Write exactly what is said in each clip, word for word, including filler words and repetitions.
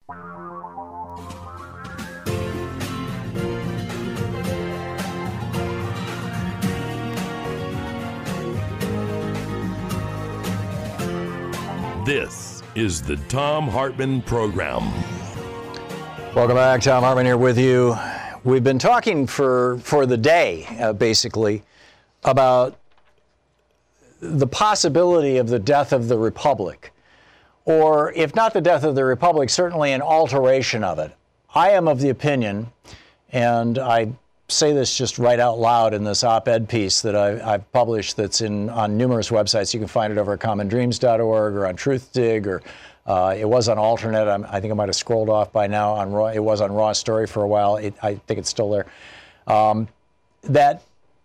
This is the Thom Hartmann Program. Welcome back. Thom Hartmann here with you. We've been talking for, for the day, uh, basically, about the possibility of the death of the Republic. Or, if not the death of the Republic, certainly an alteration of it. I am of the opinion, and I say this just right out loud in this op-ed piece that I, I've published that's in on numerous websites. You can find it over at common dreams dot org or on TruthDig, or uh, it was on Alternate. I'm, I think I might have scrolled off by now. On Raw, it was on Raw Story for a while. It, I think it's still there. Um, that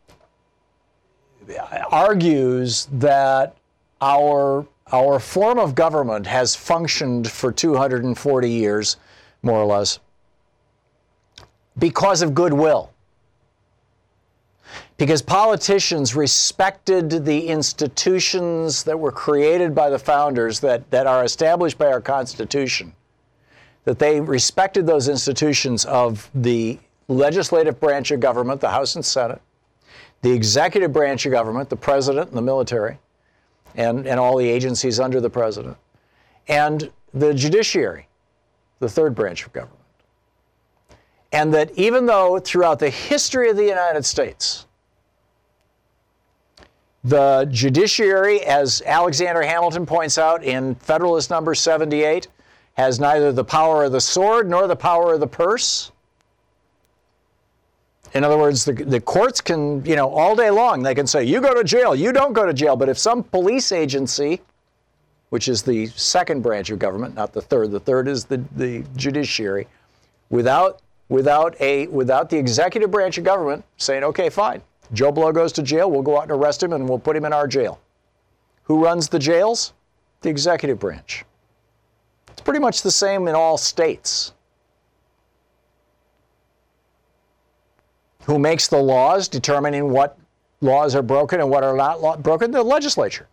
argues that our our form of government has functioned for two hundred forty years, more or less, because of goodwill. Because politicians respected the institutions that were created by the founders, that, that are established by our Constitution, that they respected those institutions of the legislative branch of government, the House and Senate, the executive branch of government, the president and the military, and, and all the agencies under the president, and the judiciary, the third branch of government. And that even though throughout the history of the United States, the judiciary, as Alexander Hamilton points out in Federalist number seventy-eight, has neither the power of the sword nor the power of the purse. In other words, the, the courts can, you know, all day long, they can say, you go to jail, you don't go to jail. But if some police agency, which is the second branch of government, not the third, the third is the, the judiciary, without, without, a, without the executive branch of government saying, okay, fine, Joe Blow goes to jail, we'll go out and arrest him and we'll put him in our jail. Who runs the jails? The executive branch. It's pretty much the same in all states. Who makes the laws determining what laws are broken and what are not law- broken? The legislature.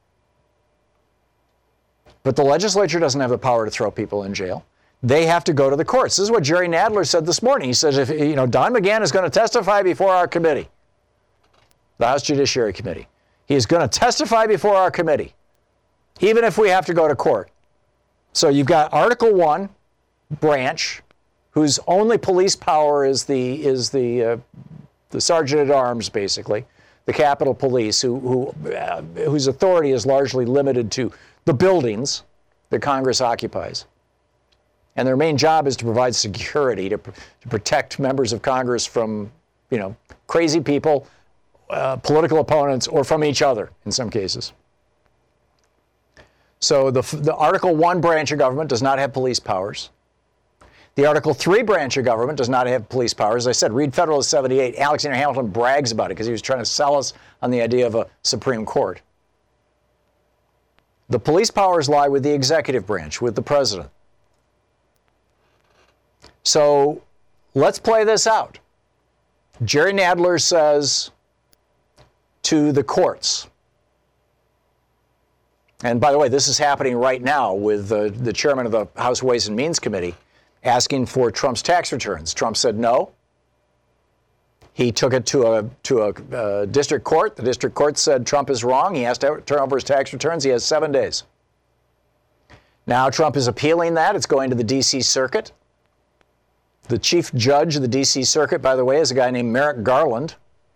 But the legislature doesn't have the power to throw people in jail. They have to go to the courts. This is what Jerry Nadler said this morning. He says, if you know, Don McGahn is going to testify before our committee, the House Judiciary Committee. He is going to testify before our committee, even if we have to go to court. So you've got Article One branch, whose only police power is the is the uh, the Sergeant at Arms, basically, the Capitol Police, who who uh, whose authority is largely limited to the buildings that Congress occupies, and their main job is to provide security to to protect members of Congress from, you know, crazy people, Uh, political opponents, or from each other in some cases. So the, the Article One branch of government does not have police powers. The Article Three branch of government does not have police powers. As I said, read Federalist seventy-eight. Alexander Hamilton brags about it because he was trying to sell us on the idea of a Supreme Court. The police powers lie with the executive branch, with the president. So let's play this out. Jerry Nadler says to the courts. And by the way, this is happening right now with the, the chairman of the House Ways and Means Committee asking for Trump's tax returns. Trump said no. He took it to a to a uh, district court. The district court said Trump is wrong. He has to turn over his tax returns. He has seven days. Now Trump is appealing that. It's going to the D C Circuit. The chief judge of the D C Circuit, by the way, is a guy named Merrick Garland.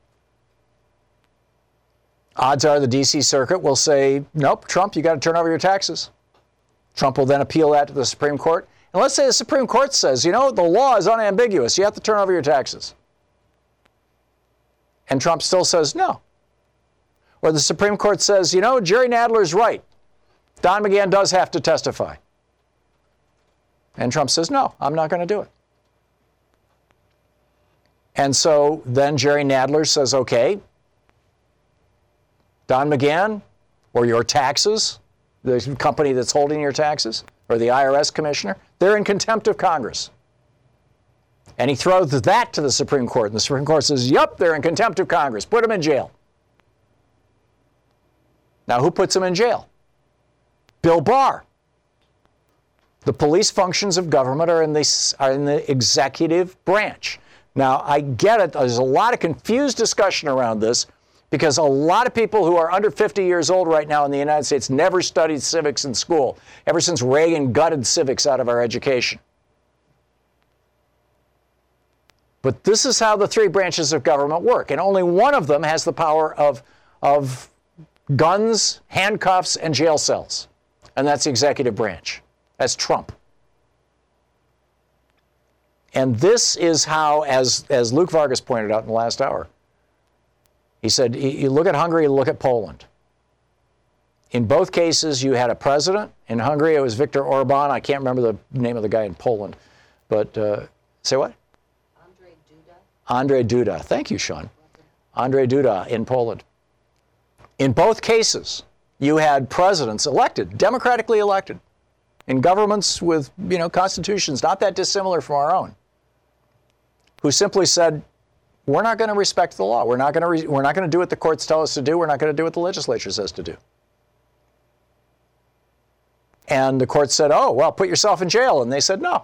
Odds are the D C Circuit will say, nope, Trump, you got to turn over your taxes. Trump will then appeal that to the Supreme Court. And let's say the Supreme Court says, you know, the law is unambiguous. You have to turn over your taxes. And Trump still says no. Or the Supreme Court says, you know, Jerry Nadler's right. Don McGahn does have to testify. And Trump says, no, I'm not going to do it. And so then Jerry Nadler says, okay, Don McGahn, or your taxes, the company that's holding your taxes, or the I R S commissioner, they're in contempt of Congress. And he throws that to the Supreme Court, and the Supreme Court says, yep, they're in contempt of Congress. Put them in jail. Now, who puts them in jail? Bill Barr. The police functions of government are in the, are in the executive branch. Now, I get it. There's a lot of confused discussion around this because a lot of people who are under fifty years old right now in the United States never studied civics in school, ever since Reagan gutted civics out of our education. But this is how the three branches of government work, and only one of them has the power of, of guns, handcuffs, and jail cells, and that's the executive branch. That's Trump. And this is how, as, as Luke Vargas pointed out in the last hour, he said, you look at Hungary, you look at Poland. In both cases, you had a president. In Hungary, it was Viktor Orban. I can't remember the name of the guy in Poland. But, uh, say what? Andrzej Duda. Andrzej Duda. Thank you, Sean. Andrzej Duda in Poland. In both cases, you had presidents elected, democratically elected, in governments with, you know, constitutions not that dissimilar from our own, who simply said, we're not going to respect the law. We're not going to re- we're not going to do what the courts tell us to do. We're not going to do what the legislature says to do. And the court said, oh, well, put yourself in jail. And they said, no.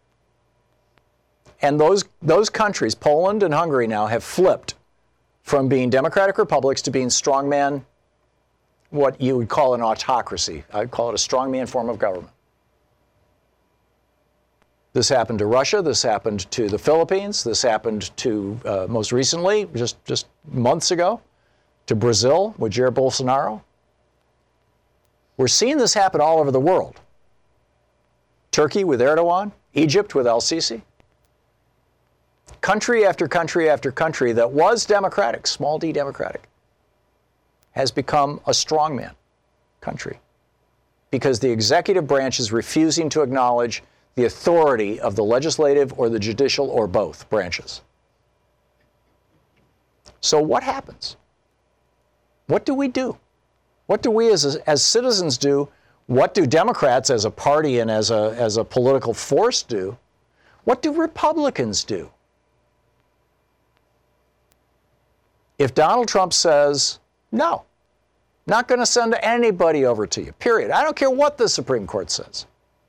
And those those countries, Poland and Hungary now, have flipped from being democratic republics to being strongman, what you would call an autocracy. I'd call it a strongman form of government. This happened to Russia. This happened to the Philippines. This happened to, uh, most recently, just, just months ago, to Brazil with Jair Bolsonaro. We're seeing this happen all over the world. Turkey with Erdogan, Egypt with al-Sisi. Country after country after country that was democratic, small d democratic, has become a strongman country because the executive branch is refusing to acknowledge the authority of the legislative or the judicial or both branches. So what happens? What do we do? What do we as, as citizens do? What do Democrats as a party and as a, as a political force do? What do Republicans do? If Donald Trump says, no, not going to send anybody over to you, period. I don't care what the Supreme Court says.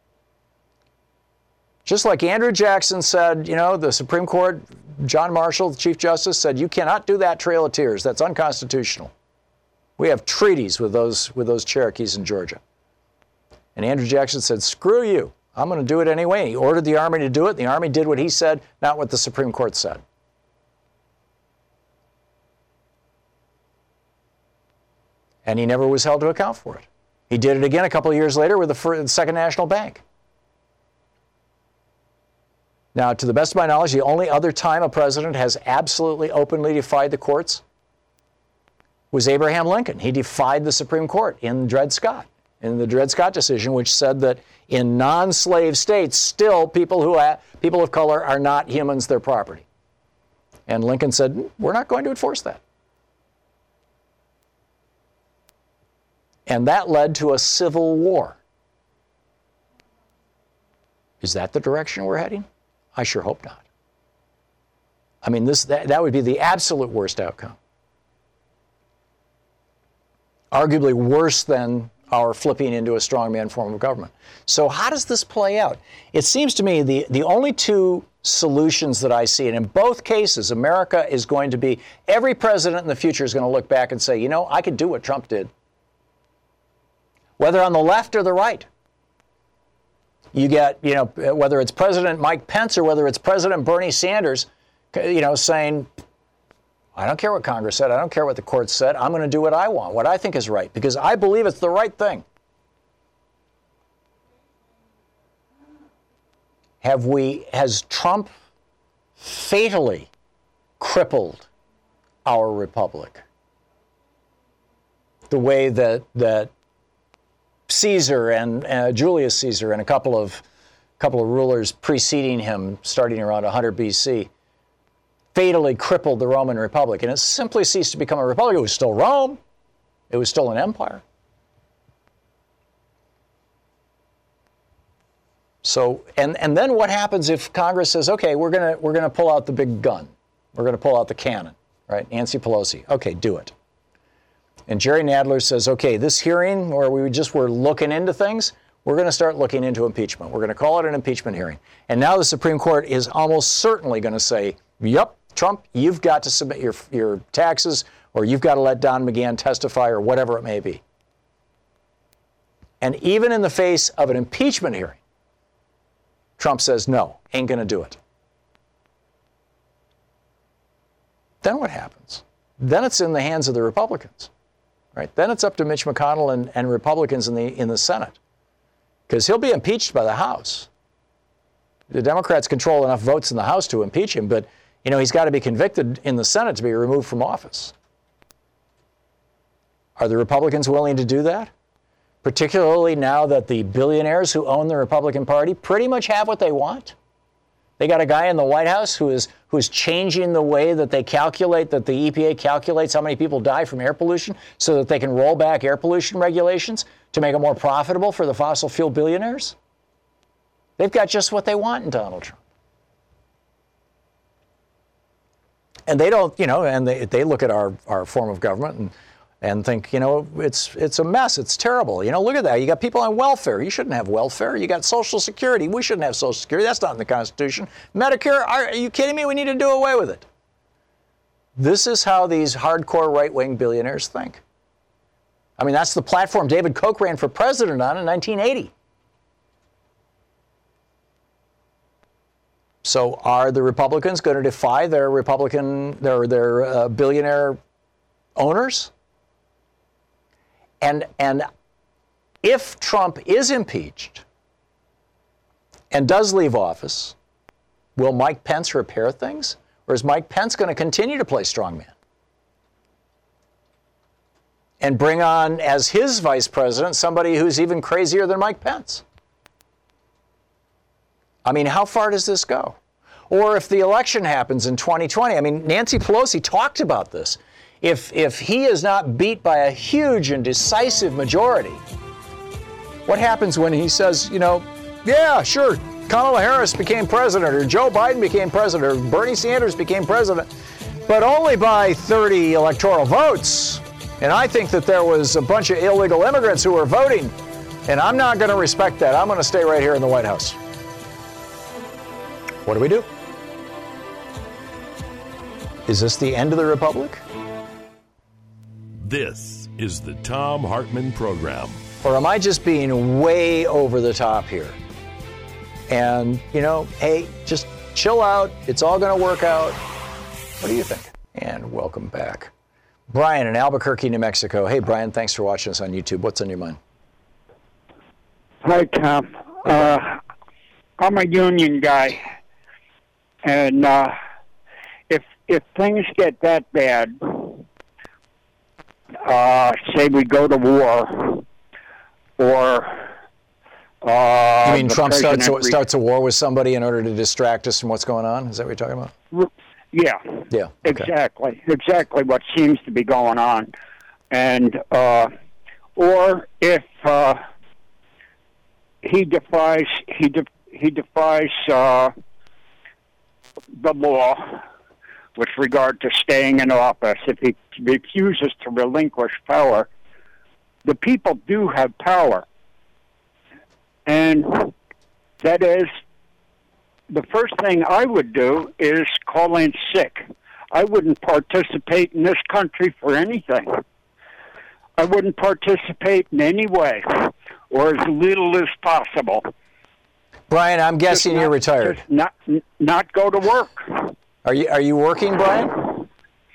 Just like Andrew Jackson said, you know, the Supreme Court, John Marshall, the Chief Justice, said, you cannot do that Trail of Tears. That's unconstitutional. We have treaties with those, with those Cherokees in Georgia. And Andrew Jackson said, screw you. I'm going to do it anyway. He ordered the Army to do it. The Army did what he said, not what the Supreme Court said. And he never was held to account for it. He did it again a couple of years later with the first, Second National Bank. Now, to the best of my knowledge, the only other time a president has absolutely openly defied the courts was Abraham Lincoln. He defied the Supreme Court in Dred Scott, in the Dred Scott decision, which said that in non-slave states, still people who ha- people of color are not humans, they're property. And Lincoln said, we're not going to enforce that. And that led to a civil war. Is that the direction we're heading? I sure hope not. I mean, this that, that would be the absolute worst outcome. Arguably worse than our flipping into a strongman form of government. So how does this play out? It seems to me the, the only two solutions that I see, and in both cases, America is going to be, every president in the future is going to look back and say, you know, I could do what Trump did. Whether on the left or the right. You get, you know, whether it's President Mike Pence or whether it's President Bernie Sanders, you know, saying, I don't care what Congress said. I don't care what the court said. I'm going to do what I want, what I think is right, because I believe it's the right thing. Have we, has Trump fatally crippled our republic the way that, that Caesar and uh, Julius Caesar and a couple of couple of rulers preceding him, starting around one hundred B C, fatally crippled the Roman Republic, and it simply ceased to become a republic. It was still Rome. It was still an empire. So, and and then what happens if Congress says, okay, we're gonna we're gonna pull out the big gun, we're gonna pull out the cannon, right? Nancy Pelosi, okay, do it. And Jerry Nadler says, okay, this hearing where we just were looking into things, we're going to start looking into impeachment. We're going to call it an impeachment hearing. And now the Supreme Court is almost certainly going to say, yep, Trump, you've got to submit your, your taxes, or you've got to let Don McGahn testify, or whatever it may be. And even in the face of an impeachment hearing, Trump says, no, ain't going to do it. Then what happens? Then it's in the hands of the Republicans, right? Then it's up to Mitch McConnell and, and Republicans in the in the Senate, because he'll be impeached by the House. The Democrats control enough votes in the House to impeach him, but you know he's got to be convicted in the Senate to be removed from office. Are the Republicans willing to do that? Particularly now that the billionaires who own the Republican Party pretty much have what they want. They got a guy in the White House who is who is changing the way that they calculate, that the E P A calculates how many people die from air pollution so that they can roll back air pollution regulations to make it more profitable for the fossil fuel billionaires. They've got just what they want in Donald Trump. And they don't, you know, and they, they look at our, our form of government and and think, you know, it's it's a mess. It's terrible. You know, look at that. You got people on welfare. You shouldn't have welfare. You got Social Security. We shouldn't have Social Security. That's not in the Constitution. Medicare, are, are you kidding me? We need to do away with it. This is how these hardcore right-wing billionaires think. I mean, that's the platform David Koch ran for president on in nineteen eighty. So are the Republicans going to defy their Republican, their, their uh, billionaire owners? And, and if Trump is impeached and does leave office, will Mike Pence repair things? Or is Mike Pence going to continue to play strongman and bring on as his vice president somebody who's even crazier than Mike Pence? I mean, how far does this go? Or if the election happens in twenty twenty, I mean, Nancy Pelosi talked about this. If, if he is not beat by a huge and decisive majority, what happens when he says, you know, yeah, sure, Kamala Harris became president, or Joe Biden became president, or Bernie Sanders became president, but only by thirty electoral votes. And I think that there was a bunch of illegal immigrants who were voting, and I'm not going to respect that. I'm going to stay right here in the White House. What do we do? Is this the end of the Republic? This is the Thom Hartmann Program. Or am I just being way over the top here? And, you know, hey, just chill out. It's all going to work out. What do you think? And welcome back. Brian in Albuquerque, New Mexico. Hey, Brian, thanks for watching us on YouTube. What's on your mind? Hi, Tom. Uh, I'm a union guy. And uh, if if things get that bad, uh, say we go to war, or uh, you mean Trump starts re- starts a war with somebody in order to distract us from what's going on? Is that what you're talking about? Yeah. Yeah. Okay. Exactly. Exactly what seems to be going on, and uh, or if uh, he defies he de- he defies uh, the law with regard to staying in office, if he refuses to relinquish power, the people do have power. And that is, the first thing I would do is call in sick. I wouldn't participate in this country for anything. I wouldn't participate in any way, or as little as possible. Brian, I'm guessing Just you're not, retired. just Not, not go to work. Are you are you working, Brian?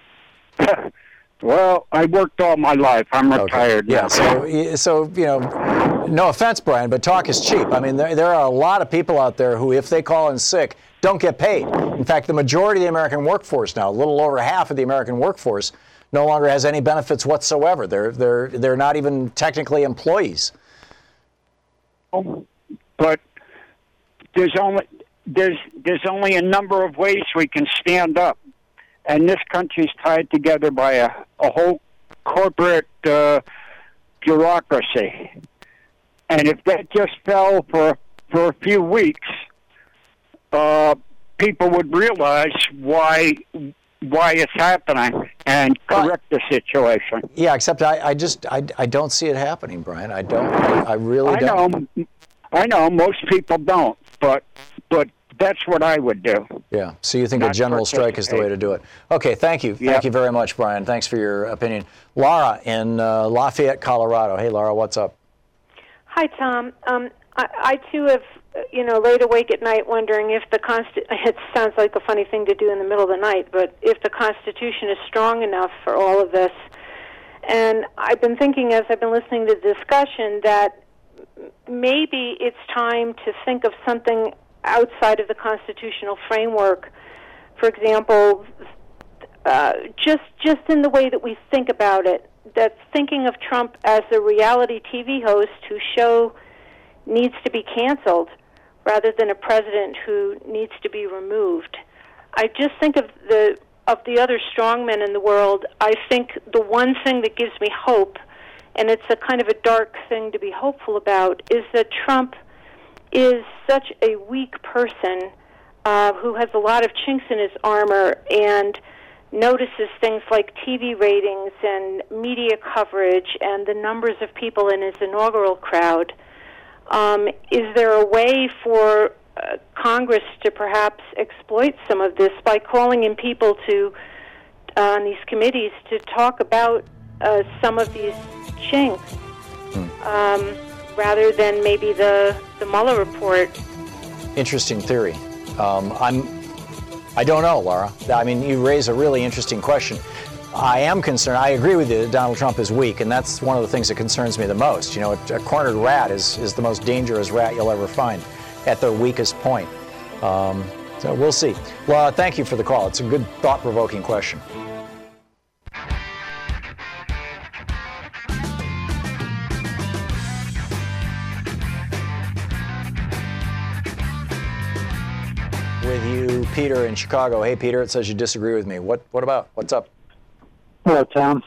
Well, I worked all my life. I'm retired okay. now. Yeah, so, so, you know, no offense, Brian, but talk is cheap. I mean, there, there are a lot of people out there who, if they call in sick, don't get paid. In fact, the majority of the American workforce now, a little over half of the American workforce, no longer has any benefits whatsoever. They're they're they're not even technically employees. But there's only there's there's only a number of ways we can stand up, and this country's tied together by a, a whole corporate uh, bureaucracy. And if that just fell for for a few weeks, uh, people would realize why why it's happening and correct the situation. Yeah, except I, I just I, I don't see it happening, Brian. I don't. I, I really I don't. know. I know most people don't, but but that's what I would do. Yeah. So you think Not a general strike is the way to do it? Okay. Thank you. Yep. Thank you very much, Brian. Thanks for your opinion. Laura in uh, Lafayette, Colorado. Hey, Laura, what's up? Hi, Tom. Um, I, I too have, you know, laid awake at night wondering if the Consti- it sounds like a funny thing to do in the middle of the night, but if the Constitution is strong enough for all of this. And I've been thinking as I've been listening to the discussion that maybe it's time to think of something outside of the constitutional framework. For example, uh, just just in the way that we think about it, that thinking of Trump as a reality T V host whose show needs to be canceled rather than a president who needs to be removed. I just think of the of the other strongmen in the world. I think the one thing that gives me hope, and it's a kind of a dark thing to be hopeful about, is that Trump is such a weak person uh, who has a lot of chinks in his armor and notices things like T V ratings and media coverage and the numbers of people in his inaugural crowd. Um, is there a way for uh, Congress to perhaps exploit some of this by calling in people to uh, on these committees to talk about uh, some of these chinks? Hmm. Um, rather than maybe the, the Mueller report. Interesting theory. Um, I'm, I don't know, Laura. I mean, you raise a really interesting question. I am concerned. I agree with you that Donald Trump is weak, and that's one of the things that concerns me the most. You know, a, a cornered rat is, is the most dangerous rat you'll ever find at their weakest point. Um, so we'll see. Laura, thank you for the call. It's a good, thought-provoking question. With you, Peter in Chicago. Hey, Peter, it says you disagree with me. What What about? What's up? Hello, Tom.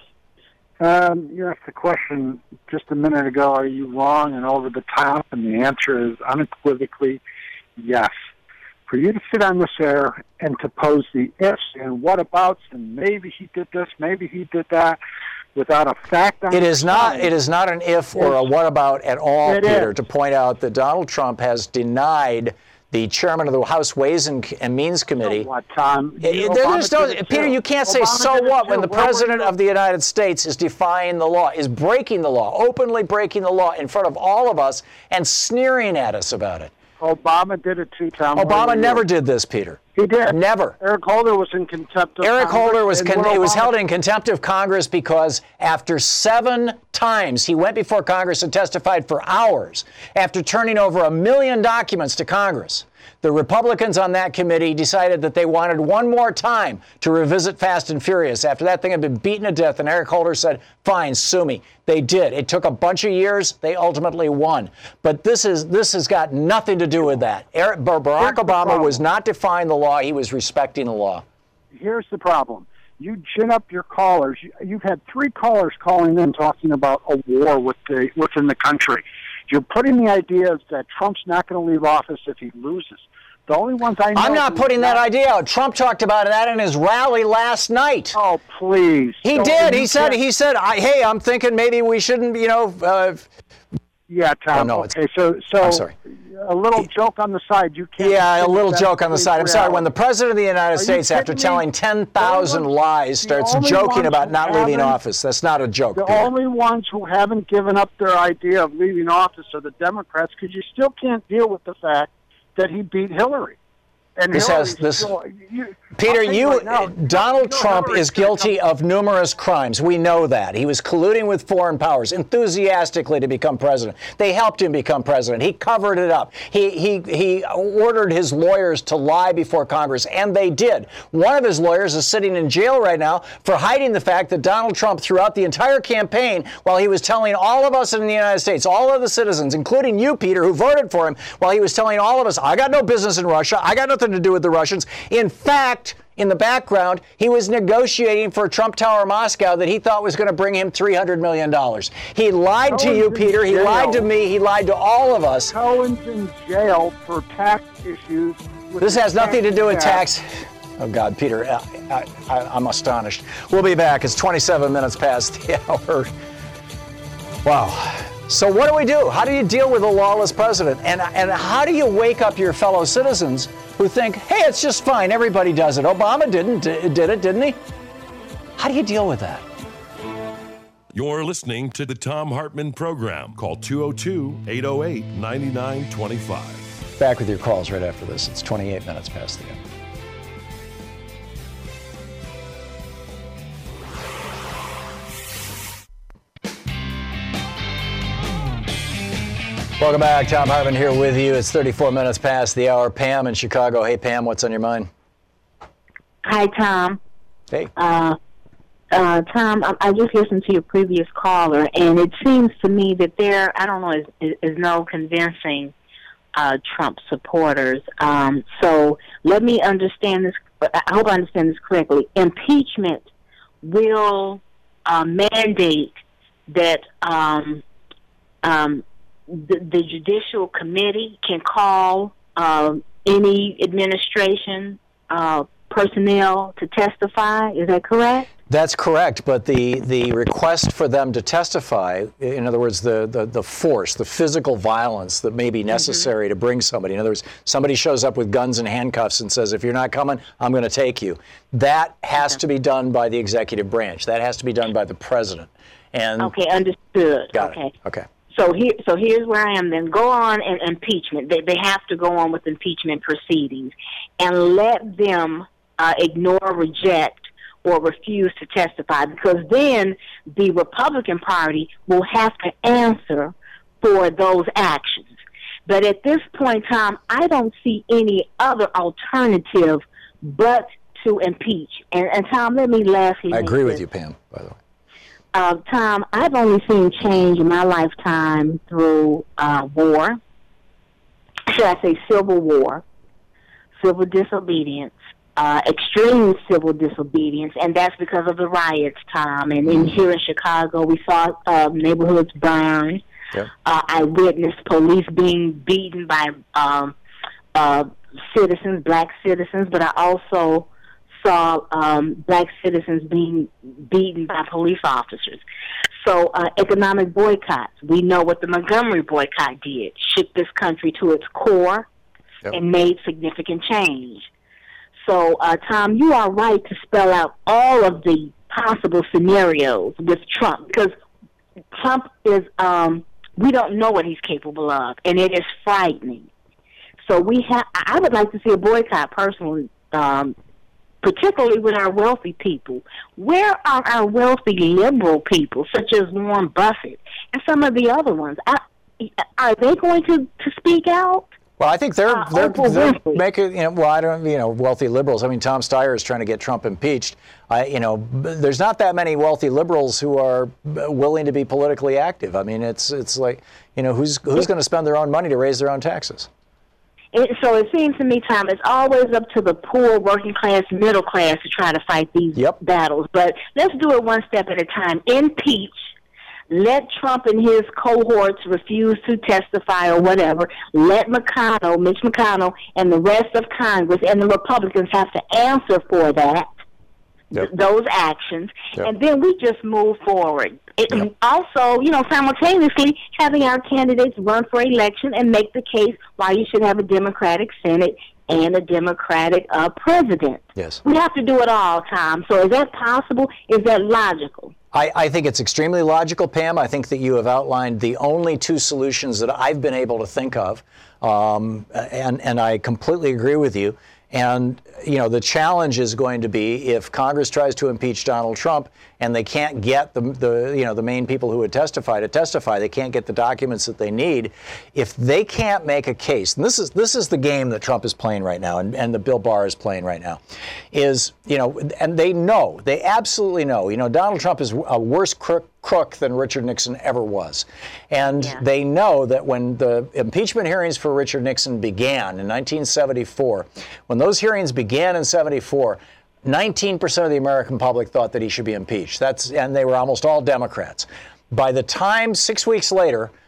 Um, you asked the question just a minute ago, are you wrong and over the top? And the answer is unequivocally yes. For you to sit on this air and to pose the ifs and what abouts and maybe he did this, maybe he did that, without a fact on it is not. side, it is not an if or a what about at all, Peter, is. to point out that Donald Trump has denied the chairman of the House Ways and Means Committee. So what, Tom? It, there's no, Peter, you can't say Obama so what when the Where President of the United States is defying the law, is breaking the law, openly breaking the law in front of all of us and sneering at us about it. Obama did it too, Tom. Obama never did this, Peter. He did. Never. Eric Holder was in contempt of Eric Congress. Holder was con- it was Obama- held in contempt of Congress because after seven times he went before Congress and testified for hours after turning over a million documents to Congress. The Republicans on that committee decided that they wanted one more time to revisit Fast and Furious after that thing had been beaten to death, and Eric Holder said, fine, sue me. They did. It took a bunch of years. They ultimately won. But this is this has got nothing to do with that. Eric, Barack Obama was not defying the law. He was respecting the law. Here's the problem. You gin up your callers. You've had three callers calling in talking about a war with the, within the country. You're putting the idea that Trump's not going to leave office if he loses. The only ones I know... I'm not putting that idea out. Trump talked about that in his rally last night. Oh, please. He Don't did. you He said, can't- he said, I, hey, I'm thinking maybe we shouldn't, you know... Uh, Yeah, Tom. Oh, no, it's- okay, so, so I'm sorry. a little joke on the side. You can't... Yeah, a little that's joke on the side. I'm sorry. When the President of the United Are you States, after kidding me? telling ten thousand The only- lies, the starts only joking ones about who not leaving haven't- office, that's not a joke, The Peter. only ones who haven't given up their idea of leaving office are the Democrats, because you still can't deal with the fact that he beat Hillary. And This Hillary's has- this- still, you, Peter, I'll tell you, right now, Donald you know Trump Hillary's is gonna guilty come- of numerous crimes. We know that. He was colluding with foreign powers enthusiastically to become president. They helped him become president. He covered it up. He, he, he ordered his lawyers to lie before Congress, and they did. One of his lawyers is sitting in jail right now for hiding the fact that Donald Trump, throughout the entire campaign, while he was telling all of us in the United States, all of the citizens, including you, Peter, who voted for him, while he was telling all of us, I got no business in Russia, I got nothing to do with the Russians. In fact, in the background, he was negotiating for Trump Tower Moscow that he thought was going to bring him three hundred million dollars. He lied to you, Peter. He lied to me. He lied to all of us. Cohen's in jail for tax issues. with This the has nothing to do with tax. Oh, God, Peter, I, I, I'm astonished. We'll be back. It's twenty-seven minutes past the hour. Wow. So what do we do? How do you deal with a lawless president? And, and how do you wake up your fellow citizens who think, hey, it's just fine. Everybody does it. Obama didn't did it, didn't he? How do you deal with that? You're listening to the Thom Hartmann Program. Call two oh two, eight oh eight, nine nine two five. Back with your calls right after this. It's twenty-eight minutes past the hour. Welcome back. Thom Hartmann here with you. It's thirty-four minutes past the hour. Pam in Chicago. Hey, Pam, what's on your mind? Hi, Tom. Hey. Uh, uh, Tom, I, I just listened to your previous caller, and it seems to me that there, I don't know, is, is, is no convincing uh, Trump supporters. Um, so let me understand this. I hope I understand this correctly. Impeachment will uh, mandate that um, um, The, the Judicial Committee can call uh, any administration uh, personnel to testify. Is that correct? That's correct, but the, the request for them to testify, in other words, the, the, the force, the physical violence that may be necessary mm-hmm. to bring somebody, in other words, somebody shows up with guns and handcuffs and says, if you're not coming, I'm going to take you. That has okay. to be done by the executive branch. That has to be done by the president. And okay, understood. Got okay. It. Okay. So here, so here's where I am. Then go on and impeachment. They they have to go on with impeachment proceedings, and let them uh, ignore, reject, or refuse to testify, because then the Republican Party will have to answer for those actions. But at this point in time, I don't see any other alternative but to impeach. And, and Tom, let me lastly. I agree with this. you, Pam. By the way. Uh, Tom, I've only seen change in my lifetime through uh, war, should I say civil war, civil disobedience, uh, extreme civil disobedience, and that's because of the riots, Tom. And in, here in Chicago, we saw uh, neighborhoods burn. Yep. Uh, I witnessed police being beaten by um, uh, citizens, black citizens, but I also saw um, black citizens being beaten by police officers. So uh, economic boycotts. We know what the Montgomery boycott did. Shook this country to its core yep. and made significant change. So, uh, Tom, you are right to spell out all of the possible scenarios with Trump, because Trump is, um, we don't know what he's capable of, and it is frightening. So we have, I would like to see a boycott personally, um, particularly with our wealthy people. Where are our wealthy liberal people, such as Warren Buffett and some of the other ones? I, are they going to, to speak out? Well, I think they're uh, they're, they're making, you know, well, I don't, you know, wealthy liberals. I mean, Tom Steyer is trying to get Trump impeached. I, you know, there's not that many wealthy liberals who are willing to be politically active. I mean, it's it's like, you know, who's who's going to spend their own money to raise their own taxes? It, so it seems to me, Tom, it's always up to the poor, working class, middle class to try to fight these yep. battles. But let's do it one step at a time. Impeach. Let Trump and his cohorts refuse to testify or whatever. Let McConnell, Mitch McConnell, and the rest of Congress and the Republicans have to answer for that, yep. th- those actions, yep. and then we just move forward. It, yep. Also, you know, simultaneously having our candidates run for election and make the case why you should have a Democratic Senate and a Democratic uh, president. Yes. We have to do it all, Tom. So is that possible? Is that logical? I, I think it's extremely logical, Pam. I think that you have outlined the only two solutions that I've been able to think of, um, and, and I completely agree with you. And, you know, the challenge is going to be if Congress tries to impeach Donald Trump and they can't get the, the, you know, the main people who would testify to testify, they can't get the documents that they need. If they can't make a case, and this is this is the game that Trump is playing right now, and, and the Bill Barr is playing right now, is, you know, and they know, they absolutely know, you know, Donald Trump is a worse crook, crook than Richard Nixon ever was. And yeah. they know that when the impeachment hearings for Richard Nixon began in nineteen seventy-four, when those hearings began in seventy-four, nineteen percent of the American public thought that he should be impeached. That's, and they were almost all Democrats. By the time, six weeks later,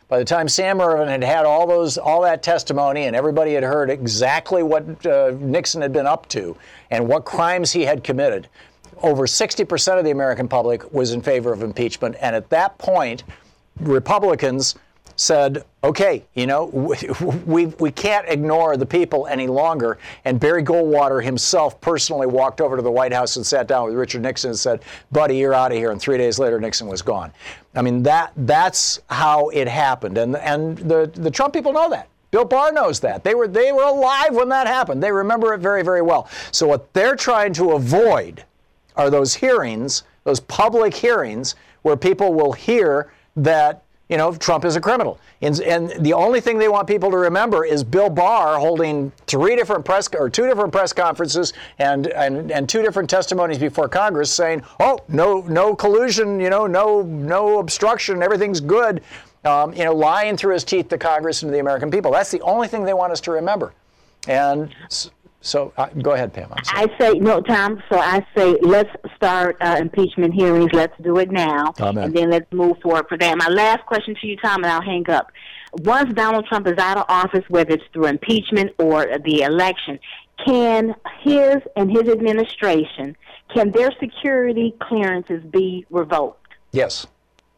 By the time Sam Ervin had had all those, all that testimony, and everybody had heard exactly what uh, Nixon had been up to and what crimes he had committed, over sixty percent of the American public was in favor of impeachment. And at that point, Republicans said, okay, you know, we, we can't ignore the people any longer. And Barry Goldwater himself personally walked over to the White House and sat down with Richard Nixon and said, buddy, you're out of here. And three days later, Nixon was gone. I mean, that that's how it happened. And and the, the Trump people know that. Bill Barr knows that. They were they were alive when that happened. They remember it very, very well. So what they're trying to avoid are those hearings, those public hearings where people will hear that, you know, Trump is a criminal. And, and the only thing they want people to remember is Bill Barr holding three different press or two different press conferences and, and, and two different testimonies before Congress saying, oh, no, no collusion, you know, no, no obstruction, everything's good. Um, you know, lying through his teeth to Congress and to the American people. That's the only thing they want us to remember. And so, uh, go ahead, Pam. I say, no, Tom, so I say let's start uh, impeachment hearings. Let's do it now. Amen. And then let's move forward for that. My last question to you, Tom, and I'll hang up. Once Donald Trump is out of office, whether it's through impeachment or the election, can his and his administration, can their security clearances be revoked? Yes.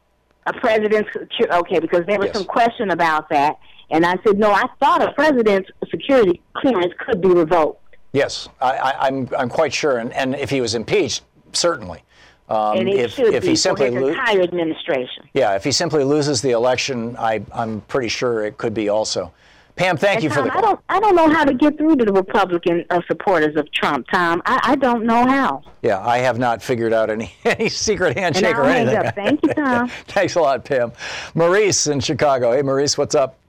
A president's, okay, because there was yes. some question about that. And I said, no, I thought a president's security clearance could be revoked. Yes, I, I, I'm I'm quite sure. And, and if he was impeached, certainly. Um, and it if, should if be he simply for his entire administration. Yeah, if he simply loses the election, I, I'm pretty sure it could be also. Pam, thank and you Tom, for the... I don't, I don't know how to get through to the Republican uh, supporters of Trump, Tom. I, I don't know how. Yeah, I have not figured out any, any secret handshake and I'll or anything. Hang up. Thank you, Tom. Thanks a lot, Pam. Maurice in Chicago. Hey, Maurice, what's up?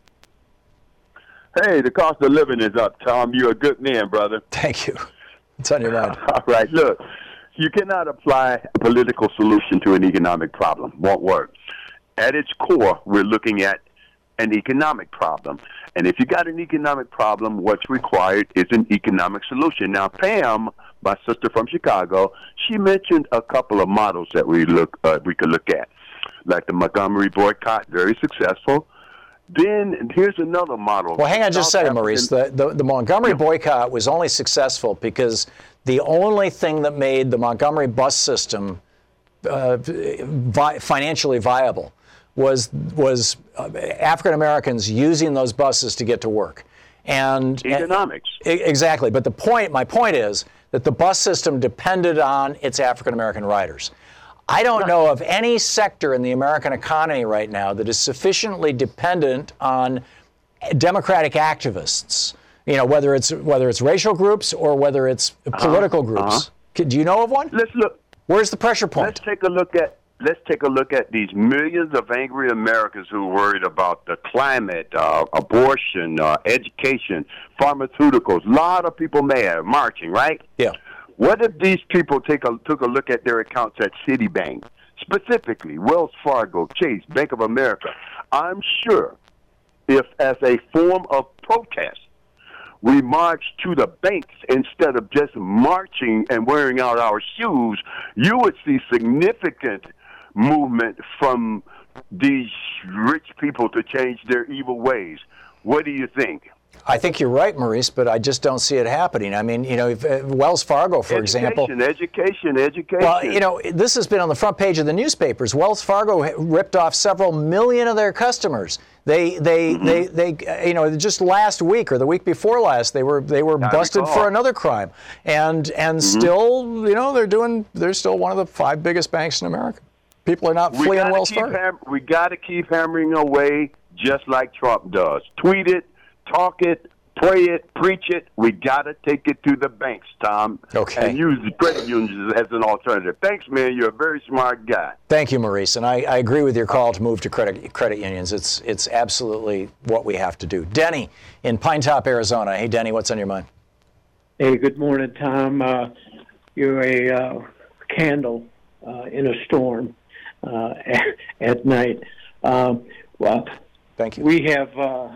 Hey, the cost of living is up, Tom. You're a good man, brother. Thank you. What's on your mind? All right, look, you cannot apply a political solution to an economic problem. Won't work. At its core, we're looking at an economic problem. And if you got an economic problem, what's required is an economic solution. Now, Pam, my sister from Chicago, she mentioned a couple of models that we look uh, we could look at, like the Montgomery boycott, very successful. Then here's another model. Well, hang on just a second, Maurice. The, the, the Montgomery boycott was only successful because the only thing that made the Montgomery bus system uh, vi- financially viable was was uh, African Americans using those buses to get to work. And economics. And, exactly. But the point, my point is that the bus system depended on its African American riders. I don't know of any sector in the American economy right now that is sufficiently dependent on Democratic activists. You know, whether it's whether it's racial groups or whether it's political uh-huh. groups. Uh-huh. Do you know of one? Let's look. Where's the pressure point? Let's take a look at let's take a look at these millions of angry Americans who are worried about the climate, uh, abortion, uh, education, pharmaceuticals. A lot of people mad, marching, right? Yeah. What if these people take a, took a look at their accounts at Citibank, specifically Wells Fargo, Chase, Bank of America? I'm sure if, as a form of protest, we march to the banks instead of just marching and wearing out our shoes, you would see significant movement from these rich people to change their evil ways. What do you think? I think you're right, Maurice, but I just don't see it happening. I mean, you know, if, uh, Wells Fargo, for education, example. Education, education, education. Well, you know, this has been on the front page of the newspapers. Wells Fargo ripped off several million of their customers. They, they, mm-hmm. they, they, you know, just last week or the week before last, they were they were I busted recall. for another crime, and and mm-hmm. still, you know, they're doing they're still one of the five biggest banks in America. People are not we fleeing Wells Fargo. Ham- we got to keep hammering away, just like Trump does. Tweet it. Talk it, pray it, preach it. We got to take it to the banks, Tom. Okay. And use the credit unions as an alternative. Thanks, man. You're a very smart guy. Thank you, Maurice. And I, I agree with your call to move to credit credit unions. It's it's absolutely what we have to do. Denny in Pine Top, Arizona. Hey, Denny, what's on your mind? Hey, good morning, Tom. Uh, you're a uh, candle uh, in a storm uh, at, at night. Um, well, thank you. We have... Uh,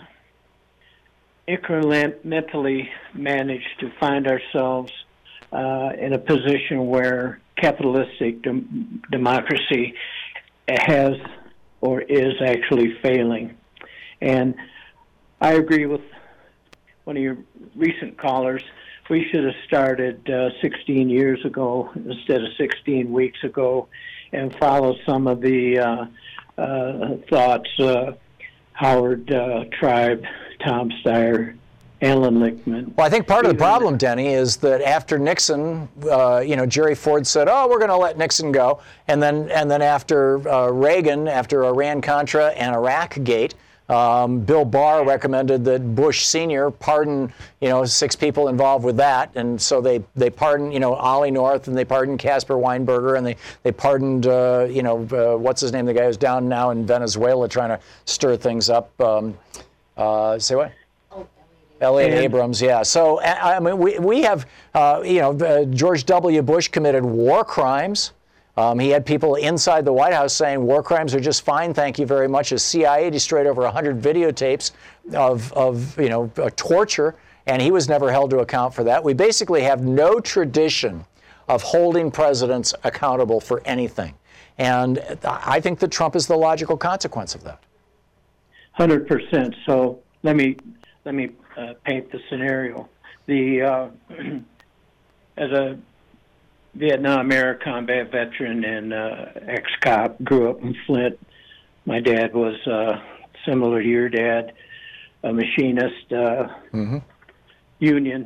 incrementally managed to find ourselves uh, in a position where capitalistic dem- democracy has or is actually failing. And I agree with one of your recent callers. We should have started uh, sixteen years ago instead of sixteen weeks ago, and follow some of the uh, uh, thoughts uh, Howard uh, Tribe, Tom Steyer, Alan Lichtman. Well, I think part of the problem, Denny, is that after Nixon, uh, you know, Jerry Ford said, "Oh, we're going to let Nixon go," and then and then after uh, Reagan, after Iran-Contra and Iraq-gate, um, Bill Barr recommended that Bush Senior pardon, you know, six people involved with that, and so they they pardoned, you know, Ollie North, and they pardoned Caspar Weinberger, and they they pardoned, uh, you know, uh, what's his name, the guy who's down now in Venezuela trying to stir things up. Um, uh, say what? Elliot Abrams, yeah. So, I mean, we, we have, uh, you know, uh, George W. Bush committed war crimes. Um, he had people inside the White House saying war crimes are just fine, thank you very much. The C I A destroyed over one hundred videotapes of, of you know, uh, torture, and he was never held to account for that. We basically have no tradition of holding presidents accountable for anything. And I think that Trump is the logical consequence of that. one hundred percent. So let me, let me uh, paint the scenario. The uh, as a Vietnam-era combat veteran and uh, ex-cop, grew up in Flint. My dad was uh, similar to your dad, a machinist, uh, mm-hmm. union.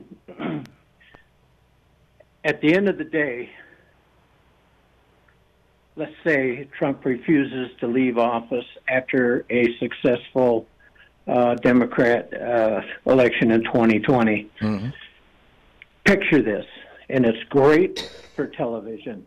At the end of the day, let's say Trump refuses to leave office after a successful uh, Democrat uh, election in twenty twenty. Mm-hmm. Picture this, and it's great for television.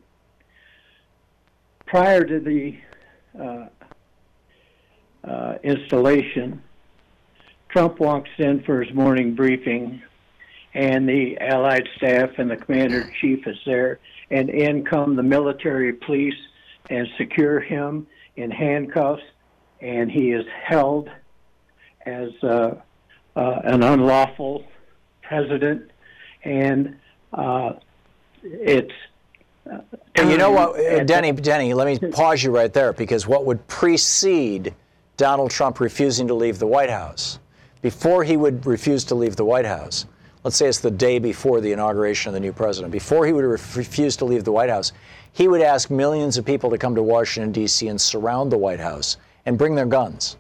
Prior to the uh, uh, installation, Trump walks in for his morning briefing, and the Allied staff and the commander-in-chief is there, and in come the military police and secure him in handcuffs, and he is held as uh, uh, an unlawful president, and uh, it's... Uh, you know what, uh, Denny, Denny, let me pause you right there, because what would precede Donald Trump refusing to leave the White House, before he would refuse to leave the White House, let's say it's the day before the inauguration of the new president, before he would refuse to leave the White House, he would ask millions of people to come to Washington, D C and surround the White House and bring their guns.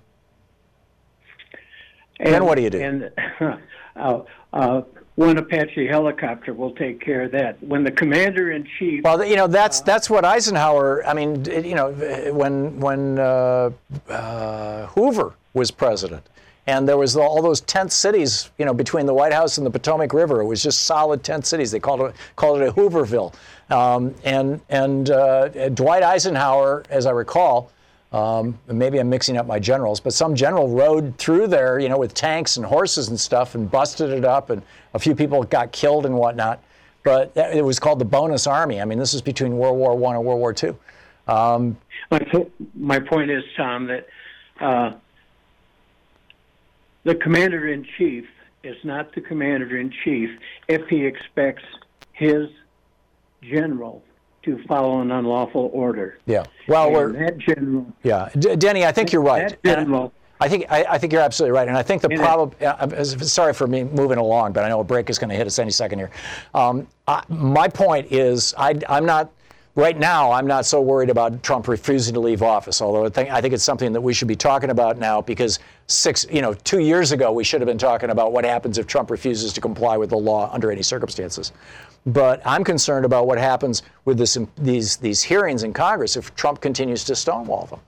And then what do you do? And uh, uh, one Apache helicopter will take care of that. When the commander-in-chief... Well, you know, that's that's what Eisenhower, I mean, you know, when, when uh, uh, Hoover was president, and there was all those tent cities, you know, between the White House and the Potomac River. It was just solid tent cities. They called it called it a Hooverville. Um, and and uh, Dwight Eisenhower, as I recall, um, maybe I'm mixing up my generals, but some general rode through there, you know, with tanks and horses and stuff, and busted it up, and a few people got killed and whatnot. But that, it was called the Bonus Army. I mean, this is between World War One and World War Two. Um, my my point is, Tom, that. Uh, The commander-in-chief is not the commander-in-chief if he expects his general to follow an unlawful order. Yeah. Well, and we're that general. Yeah, D- Denny, I think you're right. That general. I think I, I think you're absolutely right, and I think the problem. Uh, sorry for me moving along, but I know a break is going to hit us any second here. Um, I, my point is, I, I'm not. Right now, I'm not so worried about Trump refusing to leave office, although I think, I think it's something that we should be talking about now, because six, you know, two years ago, we should have been talking about what happens if Trump refuses to comply with the law under any circumstances. But I'm concerned about what happens with this, these, these hearings in Congress if Trump continues to stonewall them.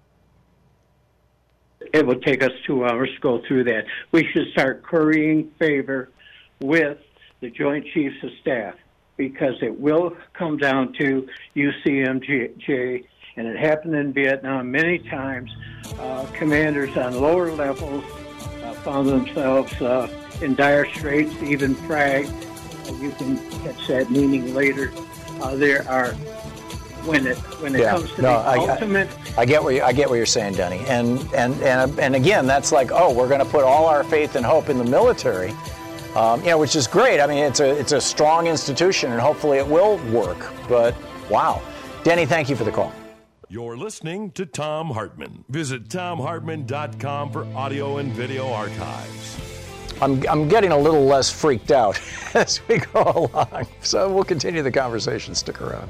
It will take us two hours to go through that. We should start currying favor with the Joint Chiefs of Staff, because it will come down to U C M J, and it happened in Vietnam many times. Uh, commanders on lower levels uh, found themselves uh, in dire straits, even Frag. Uh, you can catch that meaning later. Uh, there are, when it when it yeah, comes to no, the I, ultimate... I, I get what you, I get what you're saying, Denny. And, and, and, and again, that's like, oh, we're going to put all our faith and hope in the military. Um, you know, which is great. I mean, it's a it's a strong institution, and hopefully it will work. But wow, Denny, thank you for the call. You're listening to Thom Hartmann. Visit tom hartmann dot com for audio and video archives. I'm, I'm getting a little less freaked out as we go along, so we'll continue the conversation. Stick around.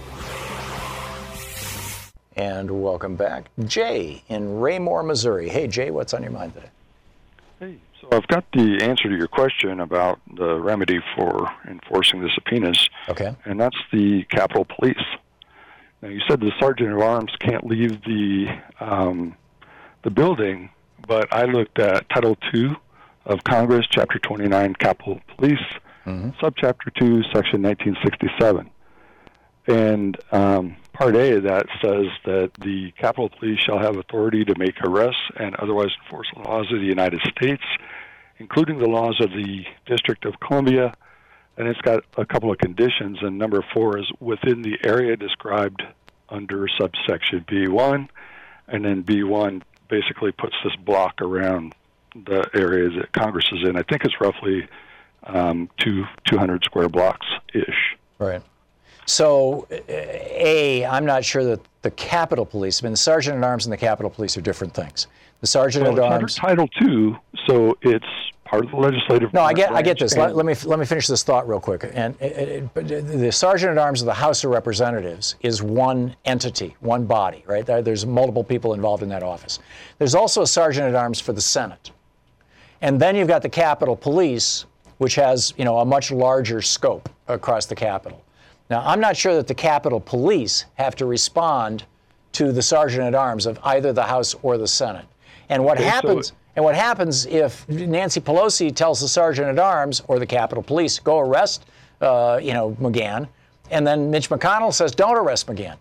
And welcome back. Jay in Raymore, Missouri. Hey, Jay, what's on your mind today? Hey, so I've got the answer to your question about the remedy for enforcing the subpoenas. Okay. And that's the Capitol Police. Now, you said the Sergeant at Arms can't leave the um, the building, but I looked at Title two of Congress, Chapter twenty-nine, Capitol Police, mm-hmm. Subchapter two, Section nineteen sixty-seven. And um, Part A of that says that the Capitol Police shall have authority to make arrests and otherwise enforce the laws of the United States, including the laws of the District of Columbia. And it's got a couple of conditions, and number four is within the area described under subsection B one, and then B one basically puts this block around the area that Congress is in. I think it's roughly um, two, two hundred square blocks-ish. Right. So, A, I'm not sure that the Capitol Police, I mean, the Sergeant at Arms and the Capitol Police are different things. The Sergeant well, at Arms. Title two, so it's part of the legislative. No, I get, I get this. Let, let me let me finish this thought real quick. And it, it, the Sergeant at Arms of the House of Representatives is one entity, one body, right? There's multiple people involved in that office. There's also a Sergeant at Arms for the Senate, and then you've got the Capitol Police, which has, you know, a much larger scope across the Capitol. Now, I'm not sure that the Capitol Police have to respond to the Sergeant at Arms of either the House or the Senate. And what okay, happens? So and what happens if Nancy Pelosi tells the Sergeant at Arms or the Capitol Police, go arrest, uh, you know, McGahn, and then Mitch McConnell says, don't arrest McGahn?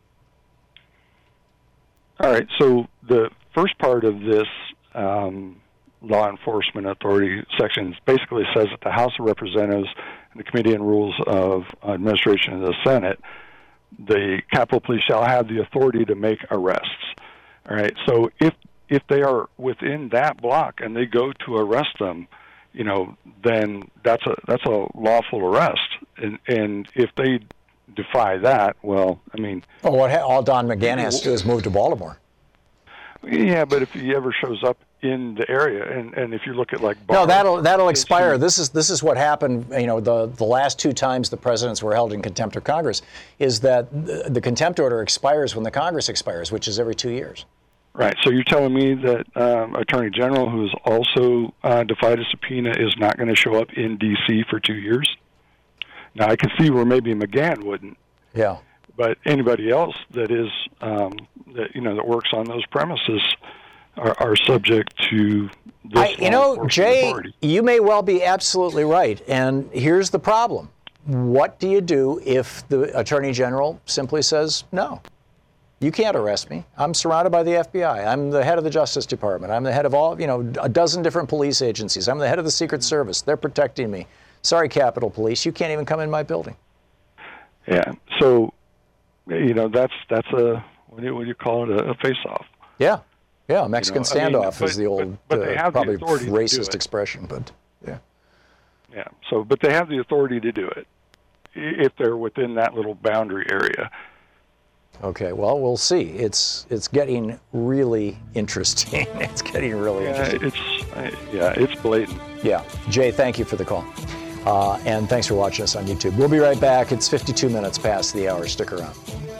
All right. So the first part of this um, law enforcement authority section basically says that the House of Representatives and the Committee on Rules of Administration of the Senate, the Capitol Police shall have the authority to make arrests. All right. So if if they are within that block and they go to arrest them, you know, then that's a that's a lawful arrest. And and if they defy that, well, I mean, well, what ha- all Don McGahn has to do is move to Baltimore. Yeah, but if he ever shows up in the area, and, and if you look at like no, that'll that'll expire. This is this is what happened. You know, the the last two times the presidents were held in contempt of Congress, is that the, the contempt order expires when the Congress expires, which is every two years. Right. So you're telling me that um, Attorney General, who has also uh, defied a subpoena, is not going to show up in D C for two years? Now, I can see where maybe McGahn wouldn't. Yeah. But anybody else that is um, that you know that works on those premises are, are subject to this. I, you know, Jay, authority. You may well be absolutely right. And here's the problem: what do you do if the Attorney General simply says no? You can't arrest me. I'm surrounded by the F B I. I'm the head of the Justice Department. I'm the head of all, you know, a dozen different police agencies. I'm the head of the Secret Service. They're protecting me. Sorry, Capitol Police, you can't even come in my building. Yeah. So, you know, that's that's a what do you, what do you call it? A, a face-off. Yeah. Yeah. A Mexican you know, standoff I mean, but, is the old, but, but uh, probably racist it. expression. But yeah. Yeah. So, but they have the authority to do it if they're within that little boundary area. Okay, well, we'll see. It's it's getting really interesting. It's getting really yeah, interesting. It's yeah, it's blatant. Yeah, Jay, thank you for the call, uh, and thanks for watching us on YouTube. We'll be right back. It's fifty-two minutes past the hour. Stick around.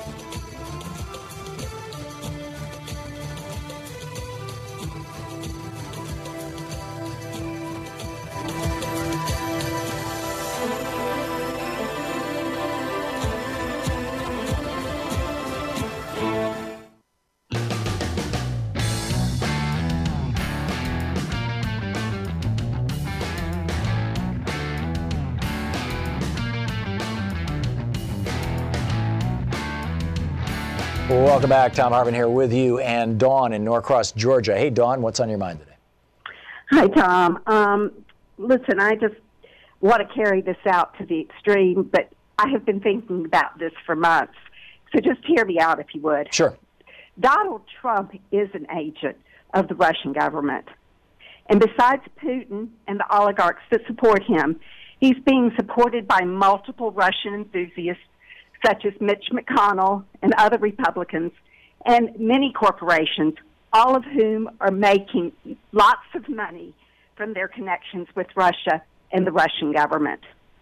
Welcome back. Thom Hartmann here with you and Dawn in Norcross, Georgia. Hey, Dawn, what's on your mind today? Hi, Tom. Um, listen, I just want to carry this out to the extreme, but I have been thinking about this for months. So just hear me out if you would. Sure. Donald Trump is an agent of the Russian government. And besides Putin and the oligarchs that support him, he's being supported by multiple Russian enthusiasts such as Mitch McConnell and other Republicans and many corporations, all of whom are making lots of money from their connections with Russia and the Russian government.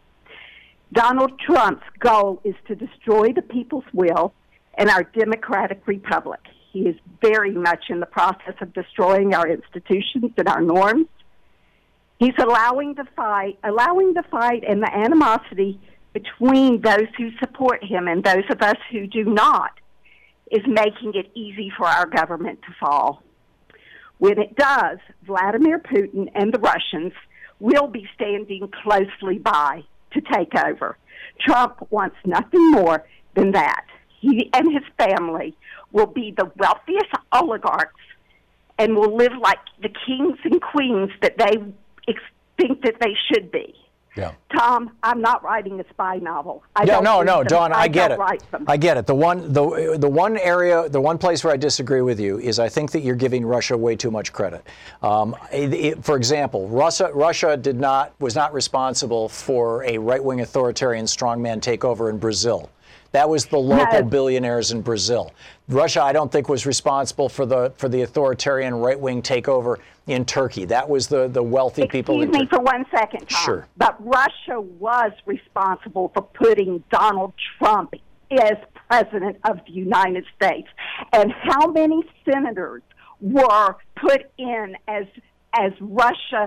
Donald Trump's goal is to destroy the people's will and our democratic republic. He is very much in the process of destroying our institutions and our norms. He's allowing the fight, allowing the fight and the animosity between those who support him and those of us who do not is making it easy for our government to fall. When it does, Vladimir Putin and the Russians will be standing closely by to take over. Trump wants nothing more than that. He and his family will be the wealthiest oligarchs and will live like the kings and queens that they ex- think that they should be. Yeah. Tom, I'm not writing a spy novel. I yeah, don't no, read no, them. Dawn, I, I get don't it. Write them. I get it. The one, the the one area, the one place where I disagree with you is I think that you're giving Russia way too much credit. Um, it, it, for example, Russia, Russia did not was not responsible for a right-wing authoritarian strongman takeover in Brazil. That was the local No. billionaires in Brazil. Russia, I don't think, was responsible for the for the authoritarian right-wing takeover in Turkey. That was the, the wealthy people in Excuse me Turkey. for one second, Tom. Sure. But Russia was responsible for putting Donald Trump as president of the United States. And how many senators were put in as as Russia,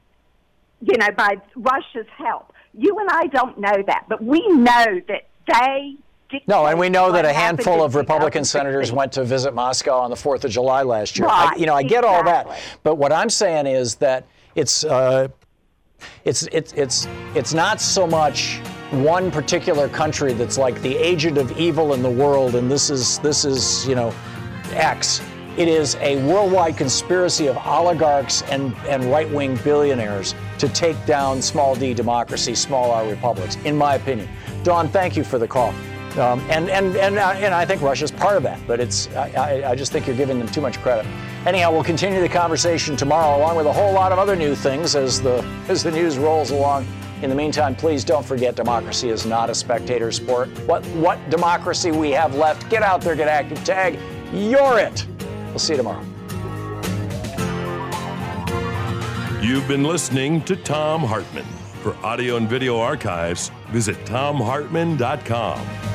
you know, by Russia's help? You and I don't know that, but we know that they No, and we know that a what happened handful in of Republican two thousand sixteen. senators went to visit Moscow on the fourth of July last year. Right, I, you know, I get all that, exactly. but what I'm saying is that it's uh, it's it's it's it's not so much one particular country that's like the agent of evil in the world, and this is this is you know X. It is a worldwide conspiracy of oligarchs and, and right-wing billionaires to take down small d democracy, small r republics, in my opinion. Dawn, thank you for the call. Um, and and and uh, and I think Russia's part of that, but it's I, I, I just think you're giving them too much credit. Anyhow, we'll continue the conversation tomorrow, along with a whole lot of other new things as the as the news rolls along. In the meantime, please don't forget democracy is not a spectator sport. What what democracy we have left? Get out there, get active. Tag, you're it. We'll see you tomorrow. You've been listening to Thom Hartmann. For audio and video archives, visit thom hartmann dot com.